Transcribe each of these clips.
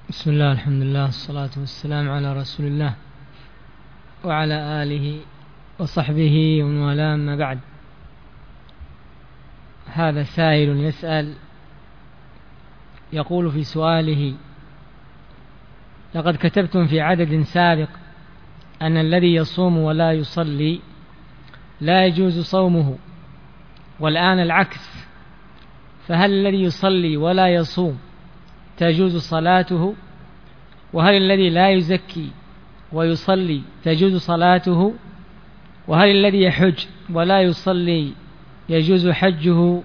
بسم الله، الحمد لله، الصلاة والسلام على رسول الله وعلى آله وصحبه ومن والاه، أما بعد. هذا سائل يسأل يقول في سؤاله: لقد كتبتم في عدد سابق أن الذي يصوم ولا يصلي لا يجوز صومه، والآن العكس، فهل الذي يصلي ولا يصوم تجوز صلاته؟ وهل الذي لا يزكي ويصلي تجوز صلاته؟ وهل الذي يحج ولا يصلي يجوز حجه؟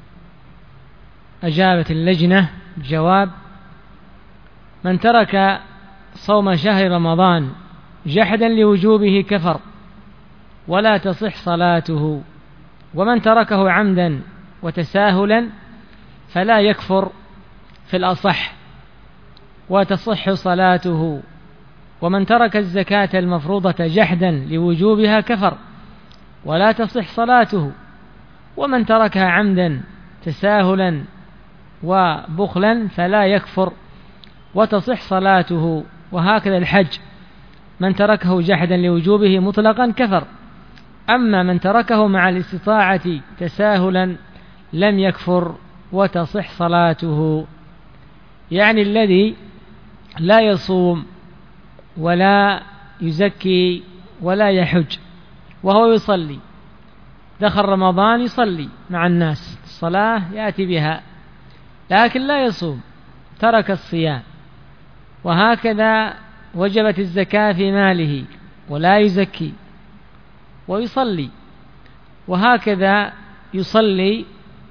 أجابت اللجنة بجواب: من ترك صوم شهر رمضان جحدا لوجوبه كفر ولا تصح صلاته، ومن تركه عمدا وتساهلا فلا يكفر في الأصح وتصح صلاته، ومن ترك الزكاة المفروضة جحدا لوجوبها كفر ولا تصح صلاته، ومن تركها عمدا تساهلا وبخلا فلا يكفر وتصح صلاته. وهكذا الحج، من تركه جحدا لوجوبه مطلقا كفر، أما من تركه مع الاستطاعة تساهلا لم يكفر وتصح صلاته. يعني الذي لا يصوم ولا يزكي ولا يحج وهو يصلي، دخل رمضان يصلي مع الناس الصلاة يأتي بها، لكن لا يصوم، ترك الصيام، وهكذا وجبت الزكاة في ماله ولا يزكي ويصلي، وهكذا يصلي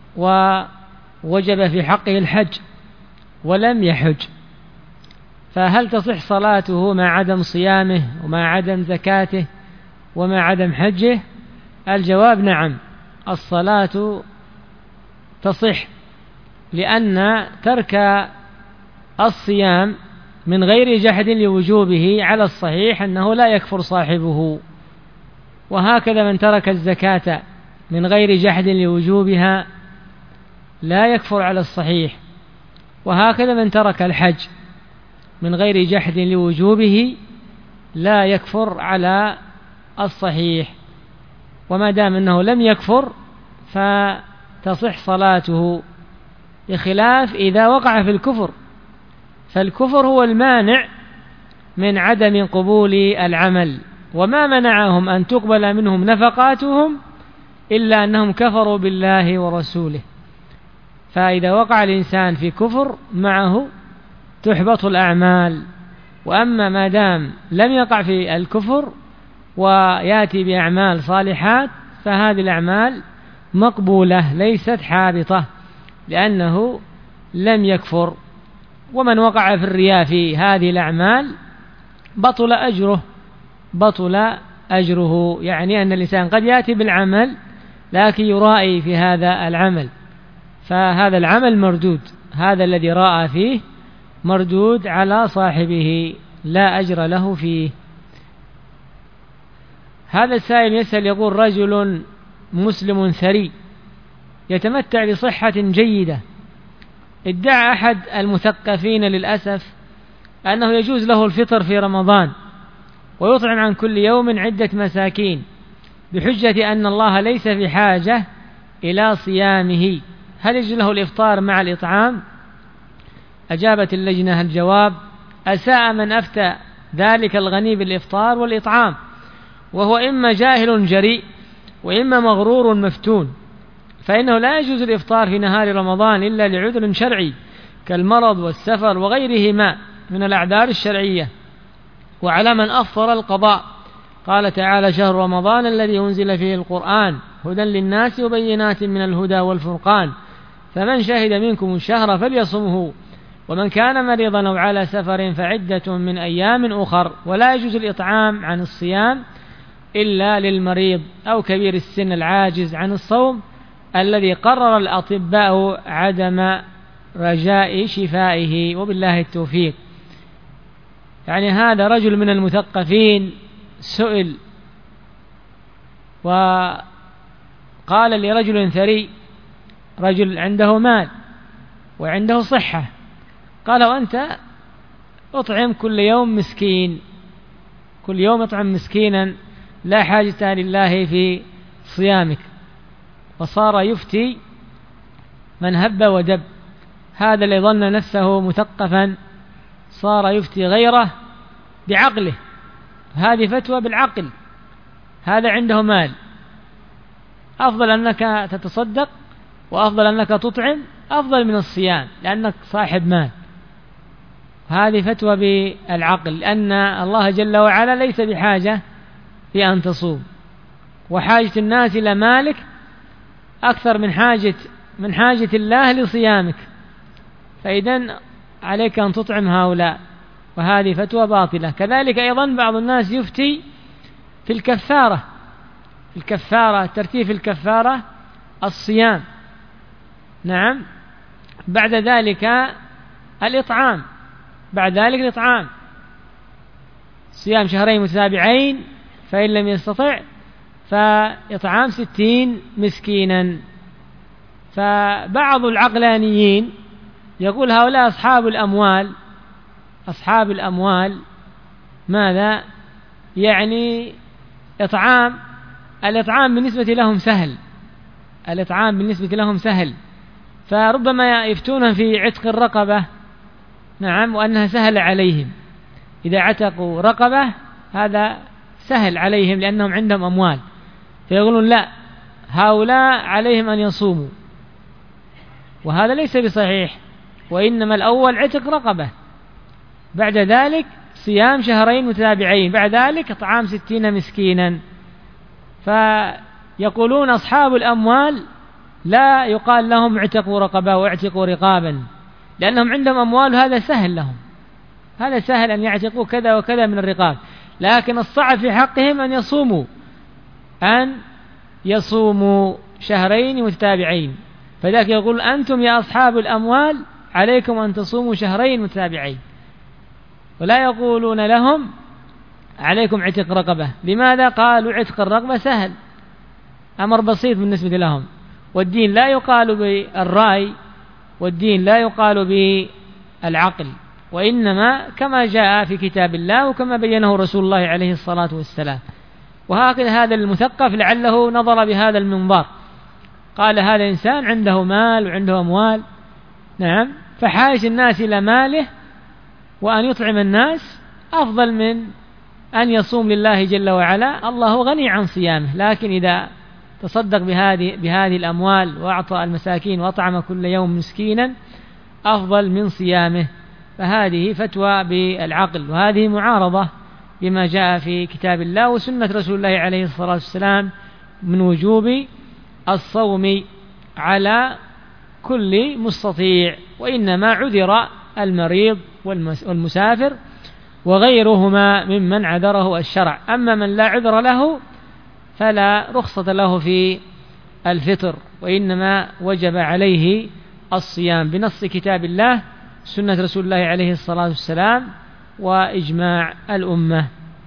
ووجب في حقه الحج ولم يحج، فهل تصح صلاته مع عدم صيامه ومع عدم زكاته ومع عدم حجه؟ الجواب: نعم، الصلاة تصح، لأن ترك الصيام من غير جحد لوجوبه على الصحيح أنه لا يكفر صاحبه، وهكذا من ترك الزكاة من غير جحد لوجوبها لا يكفر على الصحيح، وهكذا من ترك الحج من غير جحد لوجوبه لا يكفر على الصحيح، وما دام أنه لم يكفر فتصح صلاته، بخلاف إذا وقع في الكفر، فالكفر هو المانع من عدم قبول العمل، وما منعهم أن تقبل منهم نفقاتهم إلا أنهم كفروا بالله ورسوله. فإذا وقع الإنسان في كفر معه تحبط الأعمال، وأما ما دام لم يقع في الكفر ويأتي بأعمال صالحات فهذه الأعمال مقبولة ليست حابطة، لأنه لم يكفر. ومن وقع في الرياء في هذه الأعمال بطل أجره، يعني أن الإنسان قد يأتي بالعمل لكن يرائي في هذا العمل، فهذا العمل مردود، هذا الذي رأى فيه مردود على صاحبه، لا أجر له فيه. هذا السائل يسأل يقول: رجل مسلم ثري يتمتع بصحة جيدة، ادعى أحد المثقفين للأسف أنه يجوز له الفطر في رمضان ويطعم عن كل يوم عدة مساكين بحجة أن الله ليس في حاجة إلى صيامه، هل يجوز له الإفطار مع الإطعام؟ أجابت اللجنة الجواب: أساء من أفتى ذلك الغني بالإفطار والإطعام، وهو إما جاهل جريء وإما مغرور مفتون، فإنه لا يجوز الإفطار في نهار رمضان إلا لعذر شرعي كالمرض والسفر وغيرهما من الأعذار الشرعية، وعلى من أفطر القضاء. قال تعالى: شهر رمضان الذي أنزل فيه القرآن هدى للناس وبينات من الهدى والفرقان، فمن شهد منكم الشهر فليصمه، ومن كان مريضا أو على سفر فعدة من أيام أخر. ولا يجوز الإطعام عن الصيام إلا للمريض أو كبير السن العاجز عن الصوم الذي قرر الأطباء عدم رجاء شفائه، وبالله التوفيق. يعني هذا رجل من المثقفين سئل وقال لرجل ثري، رجل عنده مال وعنده صحة، قال: وأنت اطعم كل يوم مسكين، كل يوم اطعم مسكينا لا حاجة لله في صيامك. وصار يفتي من هب ودب، هذا اللي ظن نفسه مثقفا صار يفتي غيره بعقله، هذه فتوى بالعقل، هذا عنده مال، أفضل أنك تتصدق وأفضل أنك تطعم أفضل من الصيام لأنك صاحب مال. هذه فتوى بالعقل، لأن الله جل وعلا ليس بحاجة في أن تصوم، وحاجة الناس إلى مالك أكثر من حاجة الله لصيامك، فإذن عليك أن تطعم هؤلاء، وهذه فتوى باطلة. كذلك أيضا بعض الناس يفتي في الكفارة، ترتيب الكفارة الصيام، نعم، بعد ذلك الإطعام، صيام شهرين متتابعين، فإن لم يستطع فإطعام 60 مسكينا. فبعض العقلانيين يقول هؤلاء أصحاب الأموال ماذا يعني؟ الإطعام بالنسبة لهم سهل، فربما يفتون في عتق الرقبة، نعم، وأنها سهل عليهم، إذا عتقوا رقبة هذا سهل عليهم لأنهم عندهم أموال، فيقولون لا، هؤلاء عليهم أن يصوموا، وهذا ليس بصحيح، وإنما الأول عتق رقبة، بعد ذلك صيام شهرين متتابعين، بعد ذلك إطعام 60 مسكينا. فيقولون أصحاب الأموال لا يقال لهم اعتقوا رقبة واعتقوا رقابا، لأنهم عندهم أموال، هذا سهل لهم، هذا سهل أن يعتقوا كذا وكذا من الرقاب، لكن الصعب في حقهم أن يصوموا شهرين متتابعين. فذلك يقول أنتم يا أصحاب الأموال عليكم أن تصوموا شهرين متتابعين، ولا يقولون لهم عليكم عتق رقبة. لماذا؟ قالوا عتق الرقبة سهل، أمر بسيط بالنسبة لهم، والدين لا يقال بالرأي، والدين لا يقال بالعقل، وإنما كما جاء في كتاب الله وكما بينه رسول الله عليه الصلاة والسلام. وهكذا هذا المثقف لعله نظر بهذا المنظار، قال هذا إنسان عنده مال وعنده أموال، نعم، فحاجة الناس إلى ماله وأن يطعم الناس أفضل من أن يصوم لله جل وعلا، الله غني عن صيامه، لكن إذا تصدق بهذه الأموال وأعطى المساكين وأطعم كل يوم مسكينا أفضل من صيامه. فهذه فتوى بالعقل، وهذه معارضة بما جاء في كتاب الله وسنة رسول الله عليه الصلاة والسلام من وجوب الصوم على كل مستطيع، وإنما عذر المريض والمسافر وغيرهما ممن عذره الشرع. أما من لا عذر له فلا رخصة له في الفطر، وإنما وجب عليه الصيام بنص كتاب الله، سنة رسول الله عليه الصلاة والسلام، وإجماع الأمة.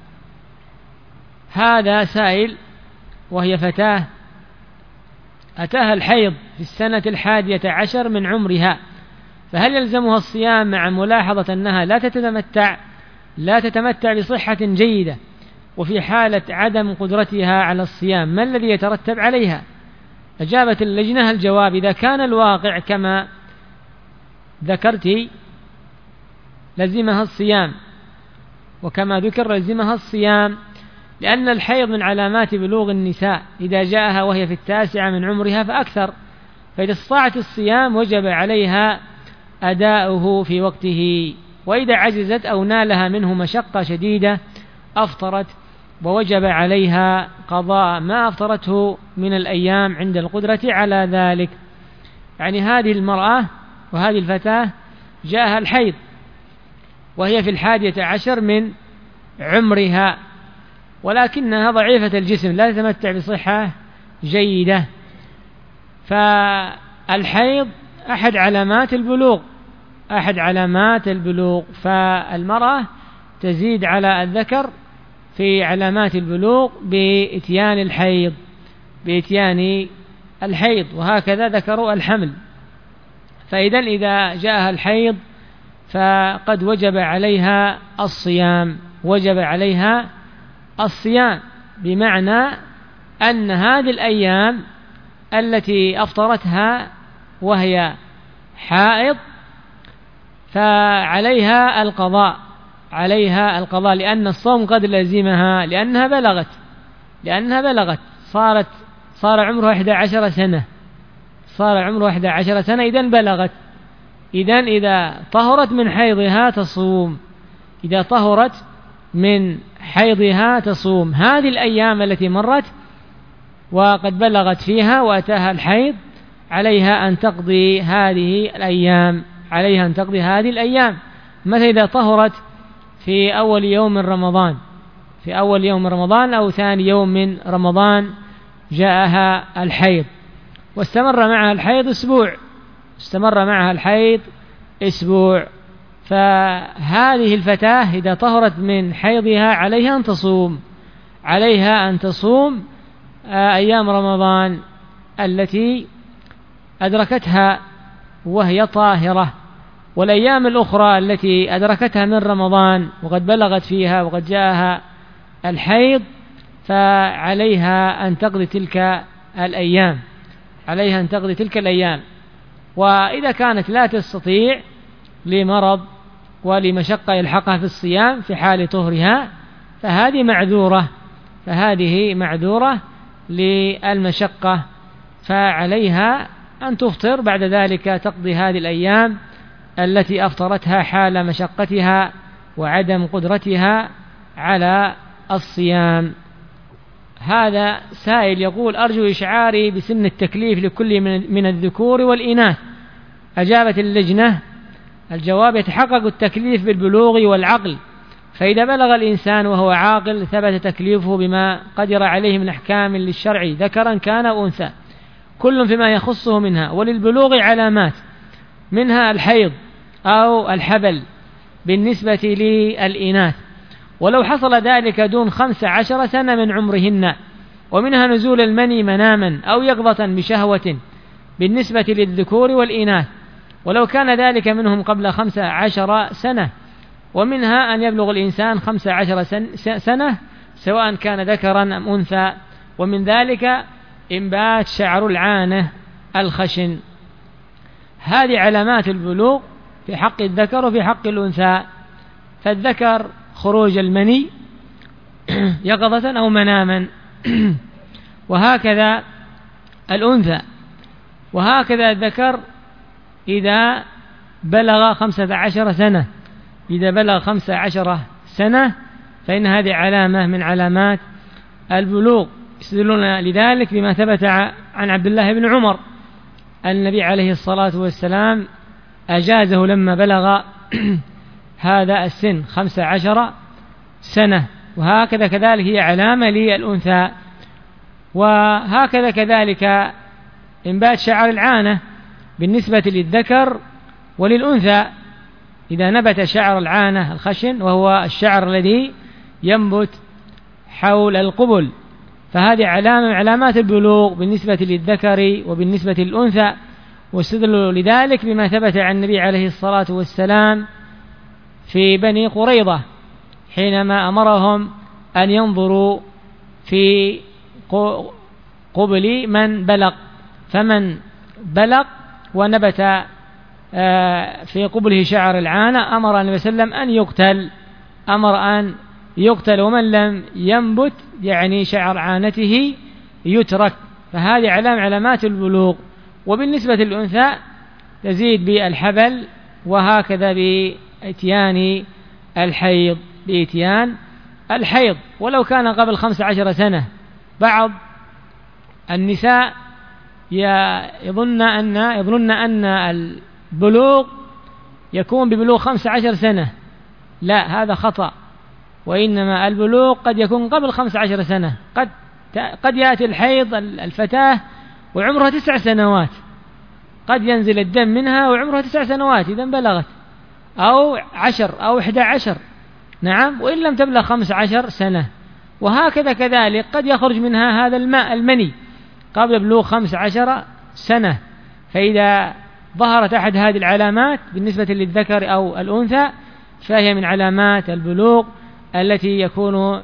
هذا سائل وهي فتاة أتاها الحيض في السنة 11 من عمرها، فهل يلزمها الصيام مع ملاحظة أنها لا تتمتع بصحة جيدة، وفي حالة عدم قدرتها على الصيام ما الذي يترتب عليها؟ أجابت اللجنة الجواب: إذا كان الواقع كما ذكرت لزمها الصيام، وكما ذكر لزمها الصيام، لأن الحيض من علامات بلوغ النساء، إذا جاءها وهي في 9 من عمرها فأكثر، فإذا استطاعت الصيام وجب عليها أداؤه في وقته، وإذا عجزت أو نالها منه مشقة شديدة أفطرت، ووجب عليها قضاء ما أفطرته من الأيام عند القدرة على ذلك. يعني هذه المرأة وهذه الفتاة جاءها الحيض وهي في 11 من عمرها، ولكنها ضعيفة الجسم لا تتمتع بصحة جيدة، فالحيض أحد علامات البلوغ، فالمرأة تزيد على الذكر في علامات البلوغ بإتيان الحيض، وهكذا ذكروا الحمل. فإذا إذا جاءها الحيض فقد وجب عليها الصيام، وجب عليها الصيام، بمعنى أن هذه الأيام التي أفطرتها وهي حائض فعليها القضاء، عليها القضاء، لأن الصوم قد لزمها، لأنها بلغت صار عمرها 11 سنة، صار عمرها 11 سنة، إذن بلغت. إذن إذا طهرت من حيضها تصوم، إذا طهرت من حيضها تصوم. هذه الأيام التي مرت وقد بلغت فيها وأتاها الحيض عليها أن تقضي هذه الأيام، عليها أن تقضي هذه الأيام. مثل إذا طهرت في أول يوم من رمضان، في أول يوم من رمضان أو ثاني يوم من رمضان جاءها الحيض واستمر معها الحيض أسبوع، استمر معها الحيض أسبوع، فهذه الفتاة إذا طهرت من حيضها عليها أن تصوم، عليها أن تصوم أيام رمضان التي أدركتها وهي طاهرة، والأيام الأخرى التي أدركتها من رمضان وقد بلغت فيها وقد جاءها الحيض فعليها أن تقضي تلك الأيام، عليها أن تقضي تلك الأيام. وإذا كانت لا تستطيع لمرض ولمشقة يلحقها في الصيام في حال طهرها فهذه معذورة، فهذه معذورة للمشقة، فعليها أن تفطر بعد ذلك تقضي هذه الأيام التي أفطرتها حال مشقتها وعدم قدرتها على الصيام. هذا سائل يقول: أرجو إشعاري بسن التكليف لكل من الذكور والإناث. أجابت اللجنة: الجواب: يتحقق التكليف بالبلوغ والعقل، فإذا بلغ الإنسان وهو عاقل ثبت تكليفه بما قدر عليه من أحكام للشرع ذكرا كان أو أنثى، كل فيما يخصه منها. وللبلوغ علامات، منها الحيض أو الحبل بالنسبة للإناث، ولو حصل ذلك دون 15 سنة من عمرهن، ومنها نزول المني مناما أو يقظة بشهوة بالنسبة للذكور والإناث، ولو كان ذلك منهم قبل 15 سنة، ومنها أن يبلغ الإنسان 15 سنة سواء كان ذكرا أم أنثى، ومن ذلك إنبات شعر العانة الخشن. هذه علامات البلوغ في حق الذكر وفي حق الأنثى. فالذكر خروج المني يقظة أو مناما، وهكذا الأنثى، وهكذا الذكر إذا بلغ 15 سنة، إذا بلغ 15 سنة فإن هذه علامة من علامات البلوغ. يستدلون لذلك بما ثبت عن عبد الله بن عمر النبي عليه الصلاة والسلام أجازه لما بلغ هذا السن 15 سنة، وهكذا كذلك هي علامة للأنثى. وهكذا كذلك إنبات شعر العانة بالنسبة للذكر وللأنثى، إذا نبت شعر العانة الخشن وهو الشعر الذي ينبت حول القبل، فهذه علامة من علامات البلوغ بالنسبة للذكر وبالنسبة للأنثى. واستدلوا لذلك بما ثبت عن النبي عليه الصلاة والسلام في بني قريظة حينما أمرهم أن ينظروا في قبل من بلغ، فمن بلغ ونبت في قبله شعر العانة أمر النبي صلى الله عليه وسلم أن يقتل، أمر أن يقتل، ومن لم ينبت يعني شعر عانته يترك. فهذه علامات البلوغ. وبالنسبة للأنثى تزيد بالحبل، وهكذا بإتيان الحيض، بإتيان الحيض ولو كان قبل 15 سنة. بعض النساء يظن أن البلوغ يكون ببلوغ 15 سنة، لا، هذا خطأ، وإنما البلوغ قد يكون قبل 15 سنة. قد يأتي الحيض الفتاة وعمرها 9 سنوات، قد ينزل الدم منها وعمرها 9 سنوات إذا بلغت، أو 10 أو 11، نعم، وإن لم تبلغ 15 سنة. وهكذا كذلك قد يخرج منها هذا الماء المني قبل بلوغ 15 سنة، فإذا ظهرت أحد هذه العلامات بالنسبة للذكر أو الأنثى فهي من علامات البلوغ التي يكون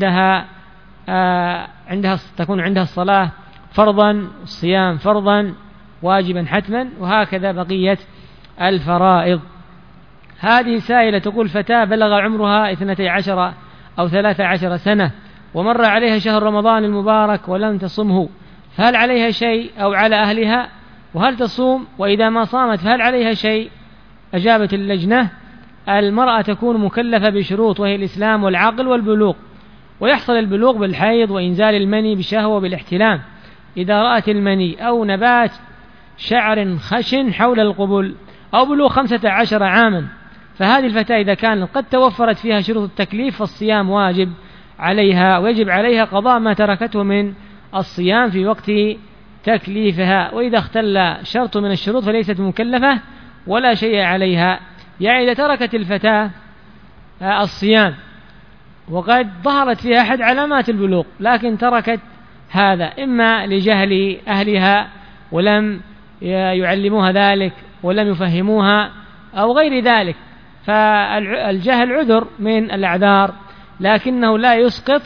تكون عندها الصلاة فرضا، الصيام فرضا واجبا حتما، وهكذا بقية الفرائض. هذه سائلة تقول: فتاة بلغ عمرها 12 أو 13 سنة ومر عليها شهر رمضان المبارك ولم تصمه، فهل عليها شيء أو على أهلها؟ وهل تصوم؟ وإذا ما صامت فهل عليها شيء؟ أجابت اللجنة: المرأة تكون مكلفة بشروط، وهي الإسلام والعقل والبلوغ، ويحصل البلوغ بالحيض وإنزال المني بشهوة وبالاحتلام إذا رأت المني أو نبات شعر خشن حول القبل أو بلوغ 15 عاما. فهذه الفتاة إذا كان قد توفرت فيها شروط التكليف فالصيام واجب عليها، ويجب عليها قضاء ما تركته من الصيام في وقت تكليفها. وإذا اختل شرط من الشروط فليست مكلفة ولا شيء عليها. يعني إذا تركت الفتاة الصيام وقد ظهرت فيها أحد علامات البلوغ لكن تركت هذا إما لجهل أهلها ولم يعلموها ذلك ولم يفهموها أو غير ذلك، فالجهل عذر من الأعذار لكنه لا يسقط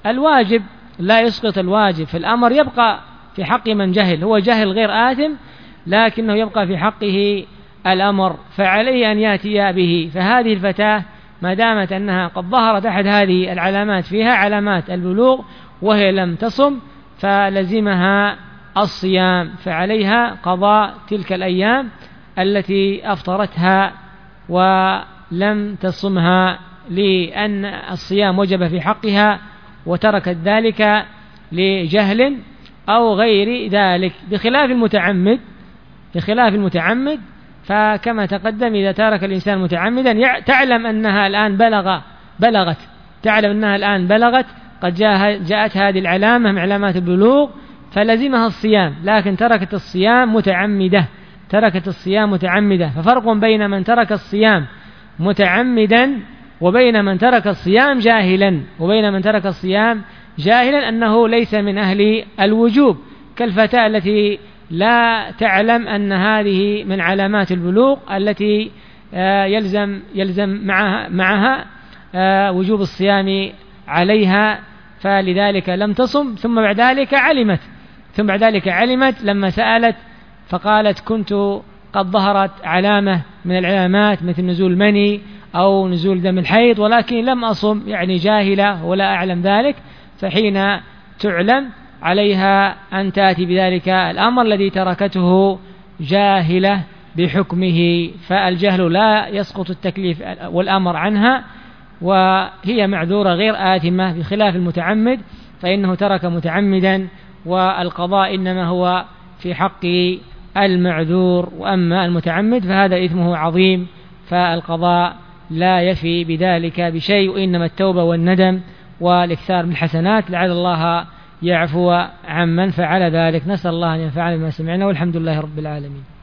الواجب، فالأمر يبقى في حق من جهل، هو جهل غير آثم لكنه يبقى في حقه الأمر، فعليه أن يأتي به. فهذه الفتاة ما دامت أنها قد ظهرت أحد هذه العلامات فيها علامات البلوغ وهي لم تصم فلزمها الصيام، فعليها قضاء تلك الأيام التي أفطرتها ولم تصمها لأن الصيام وجب في حقها وتركت ذلك لجهل أو غير ذلك، بخلاف المتعمد فكما تقدم إذا ترك الإنسان متعمدا تعلم أنها الآن بلغت قد جاءت هذه العلامة من علامات البلوغ فلزمها الصيام، لكن تركت الصيام متعمدة. ففرق بين من ترك الصيام متعمدا وبين من ترك الصيام جاهلا أنه ليس من أهل الوجوب، كالفتاة التي لا تعلم أن هذه من علامات البلوغ التي يلزم معها وجوب الصيام عليها، فلذلك لم تصم. ثم بعد ذلك علمت لما سألت فقالت: كنت قد ظهرت علامة من العلامات مثل نزول مني أو نزول دم الحيض ولكن لم أصم، يعني جاهلة ولا أعلم ذلك. فحين تعلم عليها أن تأتي بذلك الأمر الذي تركته جاهلة بحكمه، فالجهل لا يسقط التكليف والأمر عنها، وهي معذورة غير آثمة، بخلاف المتعمد فإنه ترك متعمدا والقضاء إنما هو في حق المعذور، وأما المتعمد فهذا إثمه عظيم فالقضاء لا يفي بذلك بشيء، وإنما التوبة والندم والإكثار من الحسنات لعل الله يعفو عمن فعل ذلك. نسأل الله أن ينفعنا بما سمعنا، والحمد لله رب العالمين.